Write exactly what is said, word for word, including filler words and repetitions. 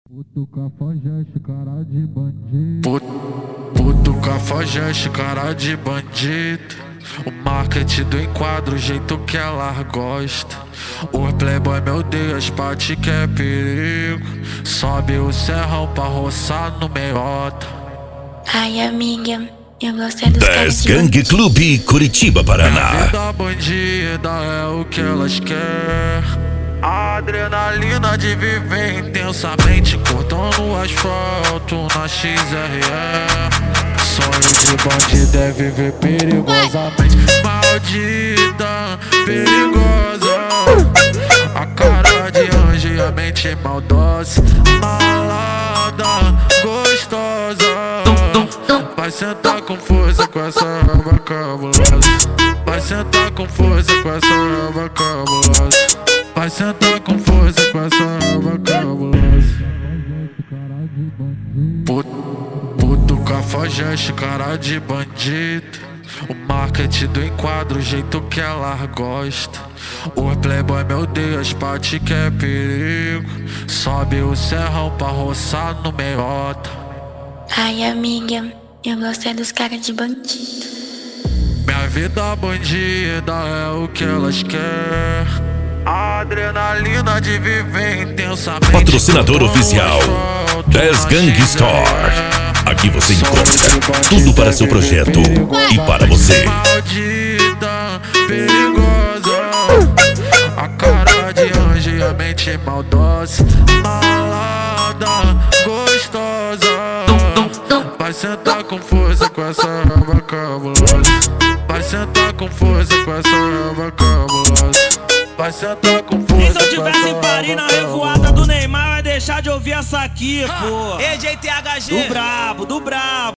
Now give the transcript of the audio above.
Puto cafajeste, cara de bandido. Puto, puto cafajeste, cara de bandido. O marketing do enquadro, o jeito que ela gosta. O playboy, meu Deus, parte que é perigo. Sobe o serrão pra roçar no meiota. Ai, amiga, eu gostei dos caras dez de Gang bandido. Clube Curitiba, Minha Paraná. vida bandida é o que elas querem. A adrenalina de viver intensamente, cortando o asfalto na X R E. Sonho de bandido é viver perigosamente. Maldita, perigosa. A cara de anjo e a mente maldosa. Malada, gostosa. Vai sentar com força com essa raba cabulosa. Vai sentar com força com essa raba cabulosa. Vai sentar com força com essa raba cabulosa. Puto, puto cafajeste, cara de bandido. O marketing do enquadro, o jeito que ela gosta. O playboy, meu Deus, parte que é perigo. Sobe o serrão pra roçar no meiota. Ai, amiga, eu gostei dos caras de bandido. Minha vida bandida é o que elas querem. A adrenalina de viver intensamente. Patrocinador oficial dez Gang Store. Aqui você encontra tudo para seu projeto e para você. Maldita, perigosa. A cara de anjo e a mente maldosa. Malada, gostosa. Vai sentar com força com essa raba cabulosa. Vai sentar com força com essa raba cabulosa. Vai sentar com força. E se eu tivesse em Paris na revoada do Neymar, vai deixar de ouvir essa aqui, pô. E J T H G Do brabo, do brabo.